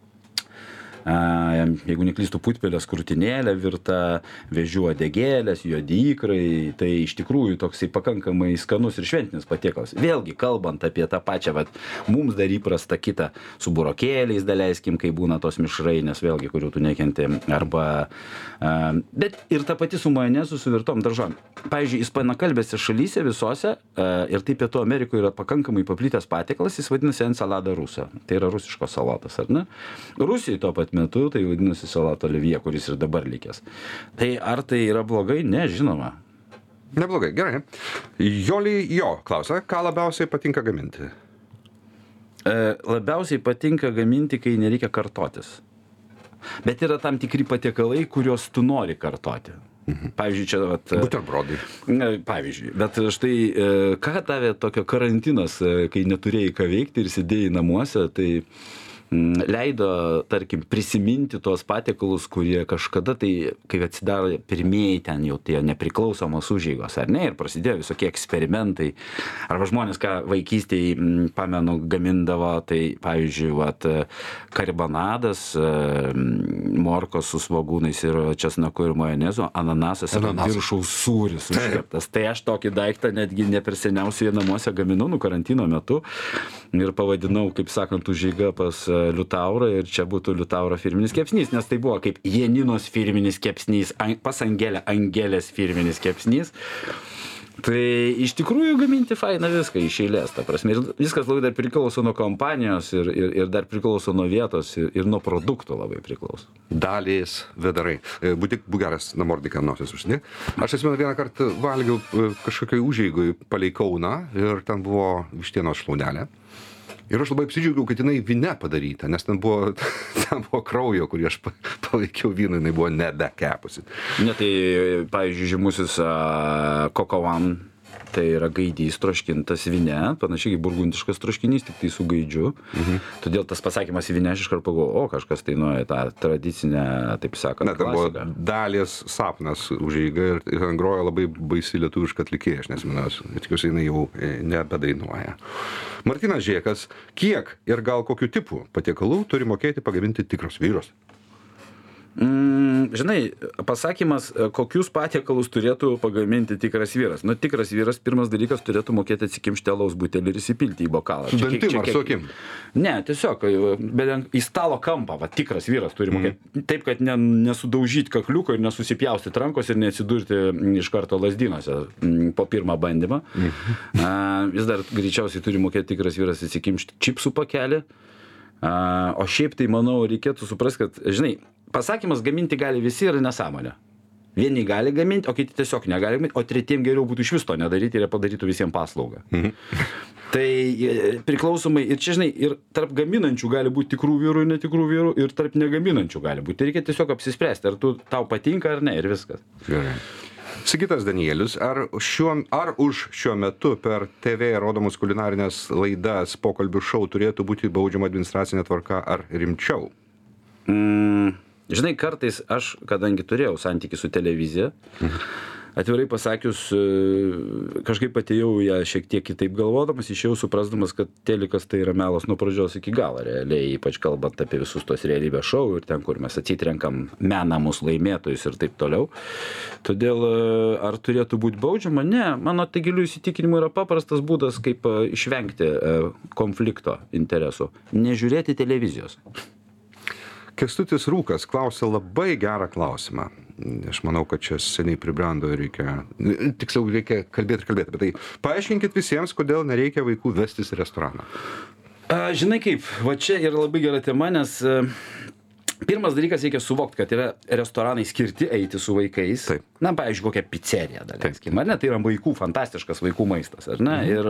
jeigu neklystu, putpelės krūtinėlė virta, vėžių uodegėlės, juodi ikrai, tai iš tikrųjų toksai pakankamai skanus ir šventinis patiekalas. Vėlgi, kalbant apie tą pačią, mums dar įprasta kita su burokėliais, daleiskim, kai būna tos mišrainės, vėlgi, kurių tu nekenti, arba, bet ir ta pati su majonezu su virtom daržovėm. Pavyzdžiui, ispanakalbėse šalyse visose, ir taip Pietų Amerikoje yra pakankamai paplitęs patiekalas, jis vadinasi ensalada rusa. Tai yra rusiškos salotas, ar ne? Rusijai tuo pat metu tai vadinasi salato olivier, kuris ir dabar likęs. Tai ar tai yra blogai? Nežinoma. Neblogai, gerai. Joli jo klausia, ką labiausiai patinka gaminti? Labiausiai patinka gaminti, kai nereikia kartotis. Bet yra tam tikri patiekalai, kuriuos tu nori kartoti. Pavyzdžiui, čia... Buterbrodai. Pavyzdžiui, bet štai, ką tavė tokio karantinas, kai neturėjai ką veikti ir sėdėjai namuose, tai leido, tarkim, prisiminti tuos patiekalus, kurie kažkada, tai kai atsidaro pirmieji ten jau tie nepriklausomos užeigos, ar ne, ir prasidėjo visokie eksperimentai, arba žmonės, ką vaikystėje, pamenu, gamindavo, tai, pavyzdžiui, karbonadas, morkos su svogūnais ir česnaku ir majonezu, ananasas ir viršaus sūris užkeptas. Tai aš tokį daiktą netgi ne per seniausiai namuose gaminau, karantino metu, ir pavadinau, kaip sakant, užeiga pas Liutaurą, ir čia būtų Liutauro firminis kepsnys, nes tai buvo kaip Janinos firminis kepsnys, pas Angelės firminis kepsnys. Tai iš tikrųjų gaminti faina viską iš eilės, ta prasme. Ir viskas labai dar priklauso nuo kompanijos ir dar priklauso nuo vietos ir nuo produktų labai priklauso. Dalys, vedarai. Būk geras, namordiką nosis užsidėk. Aš atsimenu, vieną kartą valgiau kažkokiai užeigui palei Kauną ir ten buvo vištienos šlaunelė. Ir aš labai apsidžiaugiau, kad jinai vyne padaryta, nes ten buvo kraujo, kurį aš palaikiau vyną, jinai buvo nebekepusi. Ne, tai, pavyzdžiui, žymusis Coco One, Tai yra gaidys troškintas vyne, panašiai kaip burgundiškas troškinys, tik tai su gaidžiu. Todėl tas pasakymas vyne aš iškart pagalvojau, o kažkas tai nuėjo tą tradicinę, taip sakant, Na, ten buvo Dalės sapnas užeiga ir ten grojo labai baisi lietuviška atlikėja, aš nesimenu, tikiuosi jinai jau nebedainuoja. Martynas Žėkas, kiek ir gal kokiu tipu patiekalų turi mokėti pagaminti tikras vyras? Žinai, pasakymas, kokius patiekalus turėtų pagaminti tikras vyras. Nu, tikras vyras, pirmas dalykas, turėtų mokėti atsikimšti alaus butelį ir įsipilti į bokalą. Su dantim ar su akim? Ne, tiesiog, į stalo kampą, va, tikras vyras turi mokėti. Taip, kad nesudaužyti kakliuko ir nesusipjaustyti rankos ir neatsidurti iš karto lasdynuose po pirmą bandymą. Jis dar greičiausiai turi mokėti tikras vyras atsikimšti čipsų pakelį. O šiaip tai, manau, reikėtų suprasti, kad, žinai, pasakymas gaminti gali visi yra nesąmonė. Vieni gali gaminti, o kiti tiesiog negali gaminti, o tretiem geriau būtų iš vis to nedaryti ir padarytų visiems paslaugą. Tai priklausomai, ir čia, žinai, ir tarp gaminančių gali būti tikrų vyrų ir netikrų vyrų, ir tarp negaminančių gali būti. Tai reikia tiesiog apsispręsti, ar tau patinka ar ne, ir viskas. Gerai. Sigitas Danielius, ar už šiuo metu per TV rodomus kulinarinės laidas pokalbių šou turėtų būti baudžiama administracinė tvarka ar rimčiau? Žinai, kartais aš, kadangi turėjau santykį su televizija, atvirai pasakius, kažkaip atėjau ją šiek tiek kitaip galvodamas, išėjau suprasdamas, kad telikas tai yra melas nuo pradžios iki galo, realiai, ypač kalbant apie visus tos realybės šou ir ten, kur mes atsitrenkam menamus laimėtojus ir taip toliau. Todėl, ar turėtų būti baudžiama? Ne, mano giliu įsitikinimu yra paprastas būdas, kaip išvengti konflikto interesų. Nežiūrėti televizijos. Kęstutis Rūkas klausė labai gerą klausimą. Aš manau, kad čia seniai pribrendo ir tiksliau reikia kalbėti apie tai. Paaiškinkit visiems, kodėl nereikia vaikų vestis į restoraną. Žinai kaip, va čia yra labai gera tema, nes pirmas dalykas reikia suvokti, kad yra restoranai skirti eiti su vaikais. Taip. Na, pavyzdžiui, kokią pizzeriją daleiskim, ar ne? Tai yra fantastiškas vaikų maistas, ar ne? Ir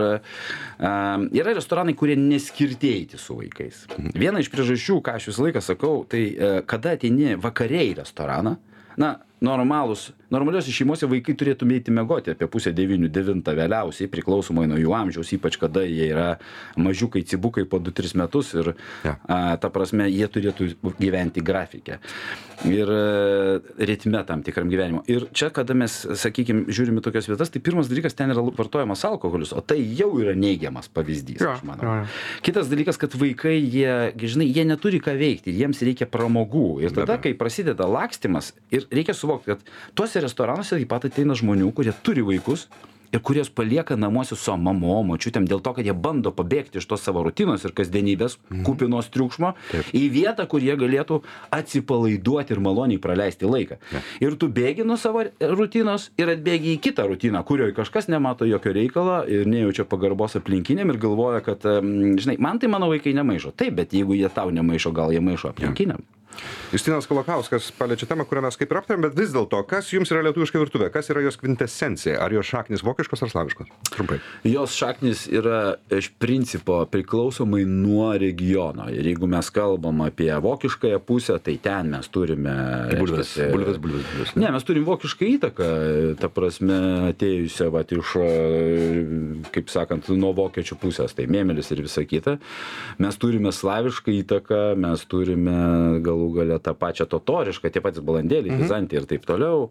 yra restoranai, kurie neskirti eiti su vaikais. Viena iš priežasčių, ką aš visą laiką sakau, tai kada ateini vakare į restoraną, na, normaliuose šeimose vaikai turėtų eiti miegoti apie 8:30, 9 vėliausiai, priklausomai nuo jų amžiaus, ypač kada jie yra mažiukai, cibukai po 2-3 metus ir ta prasme, jie turėtų gyventi grafikę ir ritme tam tikram gyvenimo. Ir čia, kada mes, sakykime, žiūrime tokias vietas, tai pirmas dalykas, ten yra vartojamas alkoholis, o tai jau yra neigiamas pavyzdys, aš manau. Kitas dalykas, kad vaikai, jie neturi ką veikti, jiems reikia pramogų. Ir tada, kai prasideda lakstymas, ir reikia suvokti, kad tuose restoranuose taip pat ateina žmonių, kurie turi vaikus ir kurios palieka namuose su mamom, močiutėm, dėl to, kad jie bando pabėgti iš tos savo rutinos ir kasdienybės, kupinos triukšmo, į vietą, kur jie galėtų atsipalaiduoti ir maloniai praleisti laiką. Ir tu bėgi nuo savo rutinos ir atbėgi į kitą rutiną, kurioje kažkas nemato jokio reikalo ir nejaučia pagarbos aplinkiniam ir galvoja, kad, žinai, man tai mano vaikai nemaišo. Taip, bet jeigu jie tau nemaišo, gal jie maišo aplinkiniam. Justinas Kolakauskas paliečia temą, kurią mes kaip ir aptarėm, bet vis dėlto, kas jums yra lietuviška virtuvė, kas yra jos kvintesencija, ar jos šaknys vokiškos ar slaviškos? Trumpai. Jos šaknys yra iš principo priklausomai nuo regiono. Ir jeigu mes kalbam apie vokiškąją pusę, tai ten mes turime... Bulvės. Ne, mes turim vokišką įtaką, ta prasme, atėjusią iš, kaip sakant, nuo vokiečių pusės, tai mėmelis ir visa kita. Mes turime slavišką įtaką, mes turime galų gale tą pačią totorišką, tie patys balandėliai, Bizantija ir taip toliau.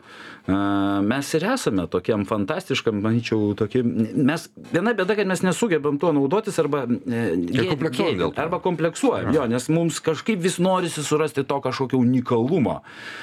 Mes ir esame tokiam fantastiškam, manyčiau, mes, viena bėda, kad mes nesugebam tuo naudotis arba kompleksuojam, jo, nes mums kažkaip vis norisi surasti to kažkokio unikalumo.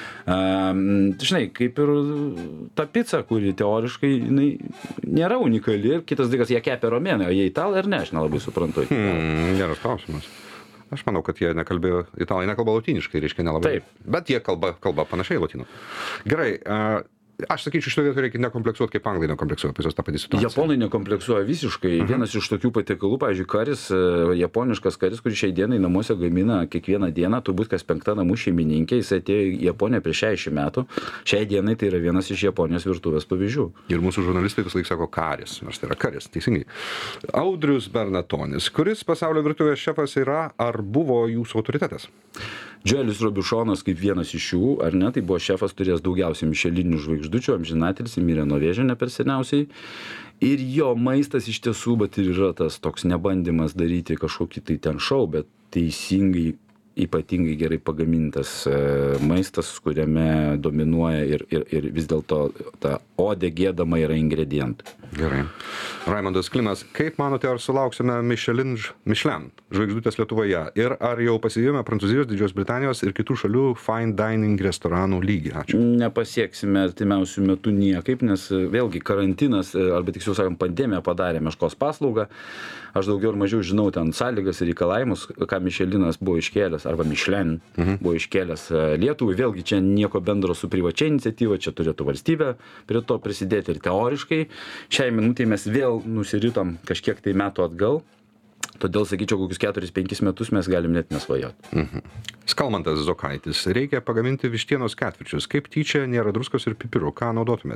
Žinai, kaip ir ta pica, kuri teoriškai nėra unikali, ir kitas dalykas, jie kepia romėnai, o jie italai ar ne, aš nelabai suprantu. Geras klausimas. Aš manau, kad italai nekalba lotyniškai, reiškia nelabai. Taip. Bet jie kalba panašiai lotynų. Gerai, aš sakyčiau, šitoje vietoje reikia nekompleksuoti, kaip anglai nekompleksuoja, pas jos tą patį situaciją. Japonai nekompleksuoja visiškai. Vienas iš tokių patiekalų, pavyzdžiui, karis, japoniškas karis, kuris šiai dienai namuose gamina kiekvieną dieną, turbūt kas 5 namų šeimininkė, jis atėjo į Japoniją prieš 60 metų. Šiai dienai tai yra vienas iš Japonijos virtuvės pavyzdžių. Ir mūsų žurnalistai vis laik sako karis, nors tai yra karis, teisingai. Audrius Bernatonis, kuris pasaulio virtuvės šefas yra ar buvo jūsų autoritetas? Džoelis Robišonas kaip vienas iš jų, ar ne, tai buvo šefas turėjęs daugiausiai mišelinių žvaigždučių, amžinatilis, mirė nuo vėžio ne per seniausiai. Ir jo maistas iš tiesų, bet ir yra tas toks nebandymas daryti kažkokį tai ten šou, bet teisingai, ypatingai gerai pagamintas maistas, kuriame dominuoja ir vis dėlto ta odė gėdama yra ingredientai. Gerai. Raimondas Klimas, kaip manote, ar sulauksime Michelin žvaigždutės Lietuvoje? Ir ar jau pasivijome Prancūzijos, Didžiosios Britanijos ir kitų šalių fine dining restoranų lygį? Ačiū. Nepasieksime artimiausių metų niekaip, nes vėlgi karantinas, arba tiksliau sakant, pandemija padarė meškos paslaugą. Aš daugiau ir mažiau žinau ten sąlygas ir reikalavimus, ką Michelinas buvo iškėlęs, arba Michelin buvo iškėlęs Lietuvai. Vėlgi čia nieko bendro su privačia iniciatyva, čia turėtų valstybė prie to prisidėti ir teoriškai. Šiai minutėje mes vėl nusiritom kažkiek tai metų atgal, todėl sakyčiau, kokius 4-5 metus mes galim net nesvajoti. Skalmantas Zokaitis, reikia pagaminti vištienos ketvirčius. Kaip tyčia nėra druskos ir pipirų, ką naudotumėt?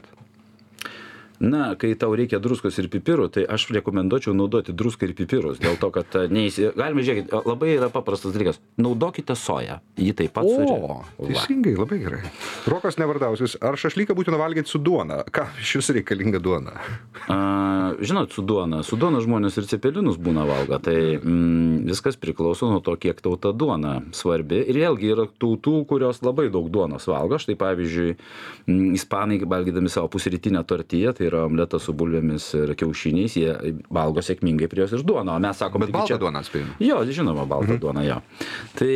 Na, kai tau reikia druskos ir pipirų, tai aš rekomenduočiau naudoti druską ir pipirus, dėl to, kad galime žiūrėkit, labai yra paprastas dalykas, naudokite soją, jį taip pat O, teisingai, labai gerai. Rokas Nevardausis, ar šašlyką būtina valgyti su duona? Ką iš vis reikalinga duona? Žinot, su duona žmonės ir cepelinus būna valga, tai viskas priklauso nuo to, kiek tau ta duona svarbi. Ir vėlgi yra tautų, kurios labai daug duonos valgo. Štai pavyzdžiui, ispanai valgydami savo pusrytinę tortiją, tai yra omletas su bulvėmis ir kiaušiniais, jie valgo sėkmingai prie jos ir duoną, o mes sakom... Bet baltą duoną spėjame. Jo, žinoma, baltą duoną, jo. Tai,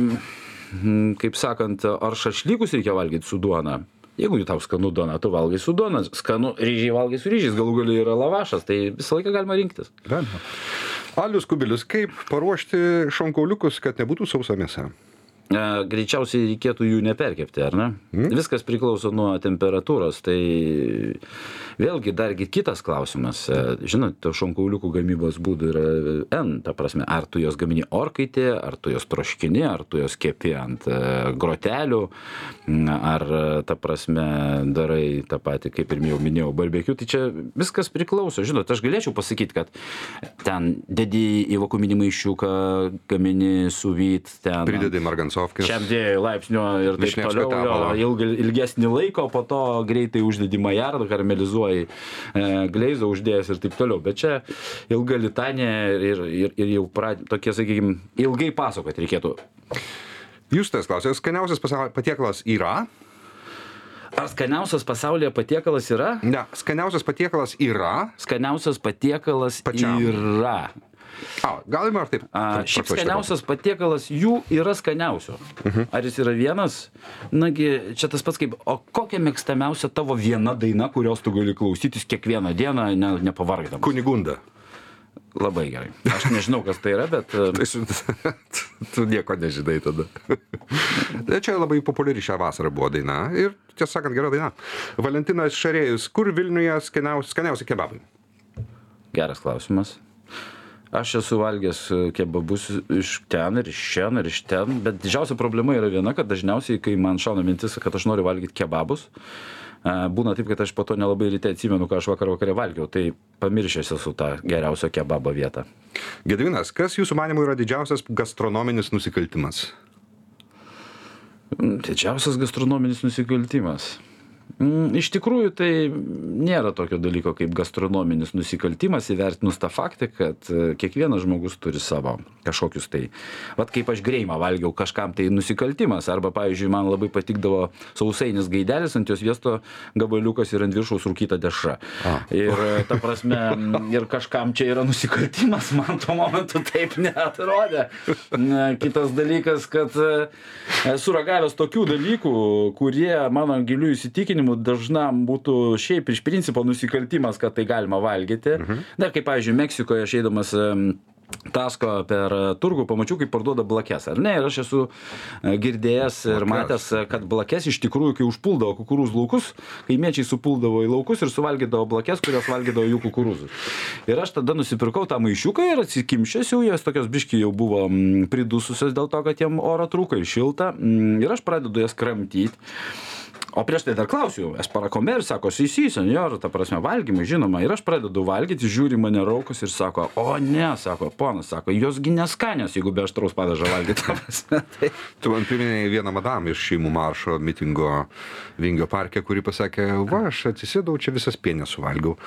kaip sakant, ar šašlykus reikia valgyti su duona? Jeigu tau skanu duona, tu valgai su duona, skanu ryžiai valgai su ryžiais, galų galiu yra lavašas, tai visą laiką galima rinktis. Galima. Alius Kubilius, kaip paruošti šonkauliukus, kad nebūtų sausa mėsa? Greičiausiai reikėtų jų neperkepti, ar ne? Viskas priklauso nuo temperatūros, tai vėlgi dargi kitas klausimas. Žinot, šonkauliukų gamybos būdų yra N, ta prasme, ar tu jos gamini orkaitė, ar tu jos troškini, ar tu jos kepi ant grotelių, ar, ta prasme, darai tą patį, kaip ir minėjau, barbekiu, tai čia viskas priklauso. Žinot, aš galėčiau pasakyti, kad ten dedi į vakuuminį maišiuką, gamini suvyt, ten... Pridedi margansovkės. Šiam 2 laipsnių ir taip toliau, ilgesnį laiką, po to greitai uždedi majardą, karamelizuoji gleizą uždėjęs ir taip toliau. Bet čia ilga litanė ir jau tokie, sakykime, ilgai pasakoti reikėtų. Justas klausė, skaniausias patiekalas yra? Ar skaniausias pasaulyje patiekalas yra? Ne, skaniausias patiekalas yra. Skaniausias patiekalas Pačiam. Yra. Galima ar taip? Šiaip skaniausias patiekalas jų yra skaniausio. Ar jis yra vienas? Nagi, čia tas pats kaip, o kokia mėgstamiausia tavo viena daina, kurios tu gali klausytis kiekvieną dieną, nepavargdamas? Kunigunda. Labai gerai. Aš nežinau, kas tai yra, bet... Tu nieko nežinai tada. Čia labai populiari šią vasarą buvo daina ir, tiesą sakant, gera daina. Valentinas Šarėjus, kur Vilniuje skaniausi kebabai? Geras klausimas. Aš esu valgęs kebabus iš ten ir iš šen ir iš ten, bet didžiausia problema yra viena, kad dažniausiai, kai man šauna mintis, kad aš noriu valgyti kebabus, būna taip, kad aš po to nelabai ryte atsimenu, ką aš vakare valgiau, tai pamiršęs esu tą geriausio kebabo vietą. Gedvinas, kas jūsų manimų yra didžiausias gastronominis nusikaltimas? Didžiausias gastronominis nusikaltimas. Iš tikrųjų, tai nėra tokio dalyko kaip gastronominis nusikaltimas, įvertinus tą faktą, kad kiekvienas žmogus turi savo kažkokius tai. Vat kaip aš greimą valgiau, kažkam tai nusikaltimas. Arba, pavyzdžiui, man labai patikdavo sausainis gaidelis, ant jos sviesto gabaliukas ir ant viršaus rūkyta dešra. Ir, ta prasme, ir kažkam čia yra nusikaltimas, man tuo momentu taip neatrodė. Kitas dalykas, kad esu ragavęs tokių dalykų, kurie mano gilių įsitikinimų dažnam būtų šiaip iš principo nusikaltimas, kad tai galima valgyti. Dar kaip, pavyzdžiui, Meksikoje aš eidamas Tasko per turgų pamačiau, kaip parduoda blakes, ar ne? Ir aš esu girdėjęs ir matęs, kad blakes iš tikrųjų, kai užpuldavo kukurūzų laukus, kaimiečiai supuldavo į laukus ir suvalgydavo blakes, kurios valgydavo jų kukurūzus. Ir aš tada nusipirkau tą maišiuką ir atsikimšęs jau, jas tokios biški jau buvo pridususios dėl to, kad jiem oro trūko ir šilta. Ir aš pradedu jas kramtyti. O prieš tai dar klausiu, es parakomer, sako, senjor, ta prasme, valgymai, žinoma, ir aš pradedu valgyti, žiūri mane raukas ir sako, o ne, sako, ponas, sako, josgi neskanios, jeigu be aštraus padažo valgyti, ta prasme. Tai... Tu man priminėjai vieną madamą iš šeimų maršo mitingo Vingio parke, kuri pasakė, va, aš atsisėdau, čia visas pienės suvalgiau.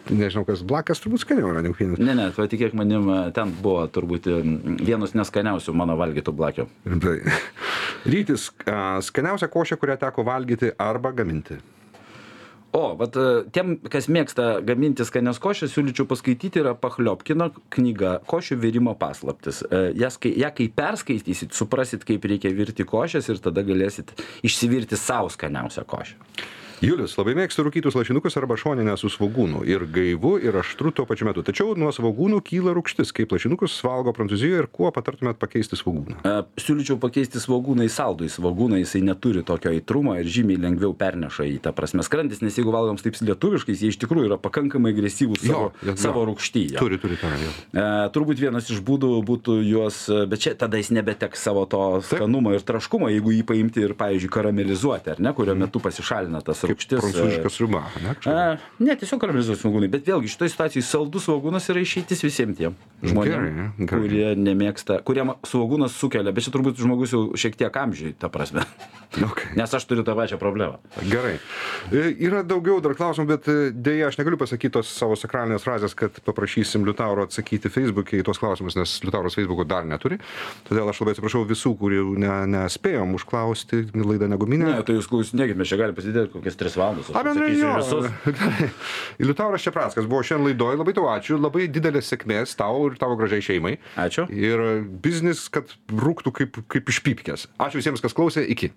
nežinau, kas blakas turbūt skaniau yra negu kvynas. Ne, patikėk manim, ten buvo turbūt vienas neskaniausių mano valgytų blakių. Rytis, skaniausia košė, kurią teko valgyti arba gaminti. O, vat tiem, kas mėgsta gaminti skanias košės, siūlyčiau paskaityti, yra Pachliobkino knyga Košių virimo paslaptis. Ją kai perskaitysit, suprasit, kaip reikia virti košės ir tada galėsit išsivirti savo skaniausią košę. Julius, labai mėgstu rūkytus lašinukus arba šoninę su svogūnu. Ir gaivu, ir aštru tuo pačiu metu. Tačiau nuo svogūnų kyla rūgštis, kaip lašinukus valgo Prancūzijoje ir kuo patartumėt pakeisti svogūną? Siūlyčiau pakeisti svogūną į saldų. Į svogūną jisai neturi tokio aitrumo ir žymiai lengviau perneša į tą prasme skrandis, nes jeigu valgom taip lietuviškais, jie iš tikrųjų yra pakankamai agresyvūs savo rūgštyje. Turi tą, jo. Turbūt vienas iš būdų būtų juos, bet čia tada jis nebeteks savo to skanumo ir traškumo, jeigu jį paimti ir, pavyzdžiui, karamelizuoti, ar ne, kurio metu pasišalina tas rūgštis. Prancūziška sriuba, ne? Ne, tiesiog karamelizuoti svogūnai, bet vėlgi šitoje situacijoje saldus svogūnas yra išeitis visiems tiem žmonėms, kurie nemėgsta, kuriem svogūnas sukelia, bet čia turbūt žmogus jau šiek tiek amžiui, ta prasme. Nes aš turiu tą pačią problemą. Gerai. Yra daugiau dar klausimų, bet dėja aš negaliu pasakyti tos savo sakralinės frazės, kad paprašysim Liutauro atsakyti Facebook'e į tos klausimus, nes Liutauras Facebook'o dar neturi. Todėl aš labai atsiprašau visų, kurių nespėjom užklausti laidą neguminę. Ne, tai jūs klausinėkit, mes čia galim pasidėti kokias 3 valandas. Liutauras Čeprackas buvo šiandien laidoje, labai tau ačiū, labai didelės sėkmės tau ir tavo gražiai šeimai. Ačiū. Ir biznis, kad rūktų kaip iš pypkės. Ačiū visiems, kas klausė, iki.